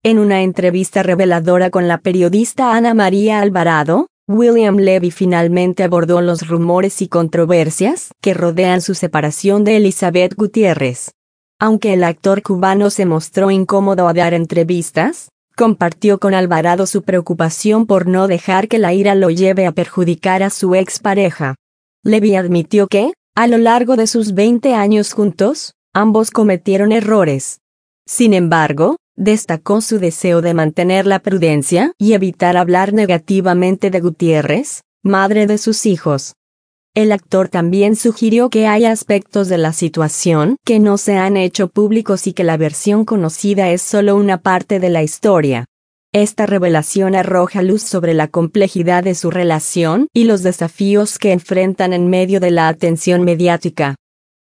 En una entrevista reveladora con la periodista Ana María Alvarado, William Levy finalmente abordó los rumores y controversias que rodean su separación de Elizabeth Gutiérrez. Aunque el actor cubano se mostró incómodo a dar entrevistas, compartió con Alvarado su preocupación por no dejar que la ira lo lleve a perjudicar a su expareja. Levy admitió que, a lo largo de sus 20 años juntos, ambos cometieron errores. Sin embargo, destacó su deseo de mantener la prudencia y evitar hablar negativamente de Gutiérrez, madre de sus hijos. El actor también sugirió que hay aspectos de la situación que no se han hecho públicos y que la versión conocida es solo una parte de la historia. Esta revelación arroja luz sobre la complejidad de su relación y los desafíos que enfrentan en medio de la atención mediática.